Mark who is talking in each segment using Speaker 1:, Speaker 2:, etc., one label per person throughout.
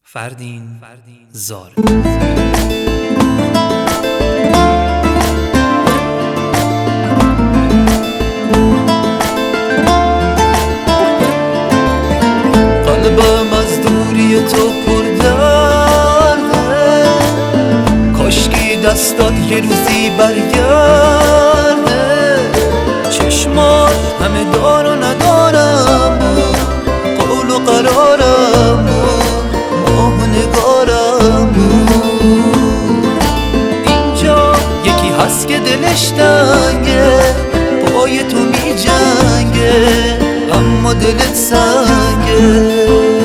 Speaker 1: فردین زار.
Speaker 2: قلبم از دوری تو پر درده، کاشکی دستات یه روزی برگرده. چشمات همه دار و ندارم بود، قول و قرارم بود، ماه و نگارم بود. اینجا یکی هست که دلش تنگه، پای تو می جنگه اما دلت سنگه.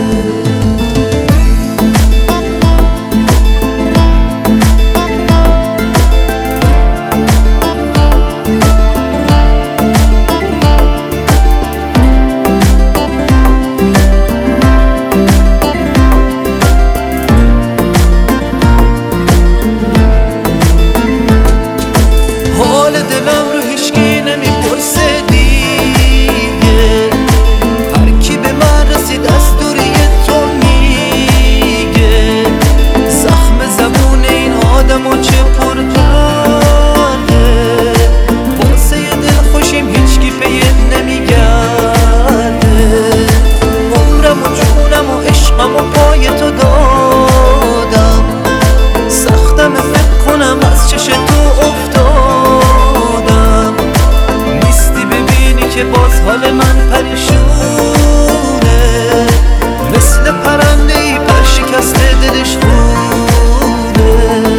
Speaker 2: حال من پریشونه، مثل پرنده‌ای پر شکسته دلش خونه.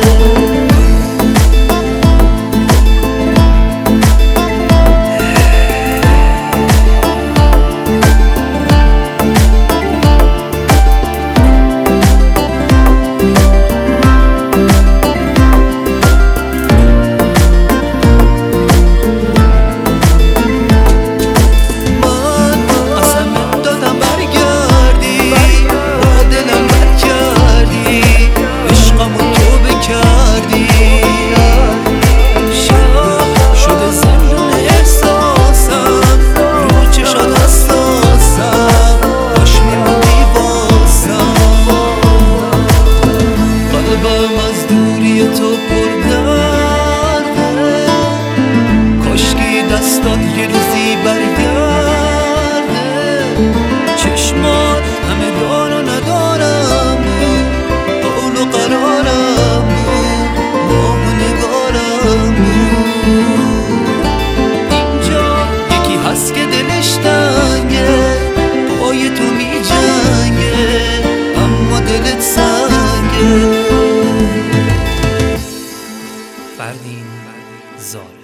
Speaker 2: دستات یه روزی برگرده. چشمات همه دار و ندارم بود، قول و قرارم بود، ماه و نگارم بود. اینجا یکی هست که دلش تنگه، پای تو می جنگه اما دلت سنگه.
Speaker 1: فردین زار.